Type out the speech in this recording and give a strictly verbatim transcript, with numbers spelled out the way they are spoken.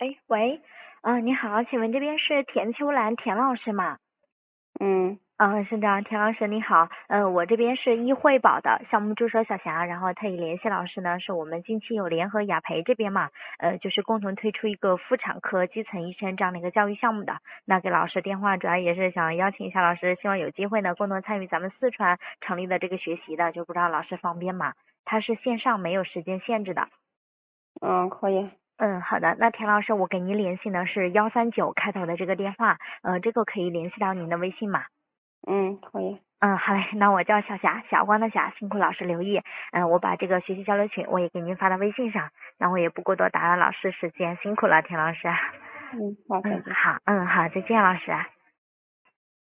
哎，喂，嗯、你好，请问这边是田秋兰田老师吗？ 嗯嗯，是的，田老师你好，嗯、我这边是医惠保的项目助手小霞，然后特意联系老师呢，是我们近期有联合雅培这边嘛，呃，就是共同推出一个妇产科基层医生这样的一个教育项目的。那给老师电话主要也是想邀请一下老师，希望有机会呢共同参与咱们四川成立的这个学习的，就不知道老师方便吗？它是线上没有时间限制的。 嗯，可以。 嗯，好的。那田老师，我给您联系呢是幺三九开头的这个电话，呃，这个可以联系到您的微信吗？ 嗯，可以。 嗯，好嘞，那我叫小霞，霞光的霞，辛苦老师留意。嗯，我把这个学习交流群我也给您发到微信上，那我也不过多打扰老师时间，辛苦了，田老师。 嗯，好，再嗯， 见。 好，嗯，好，再见，老师。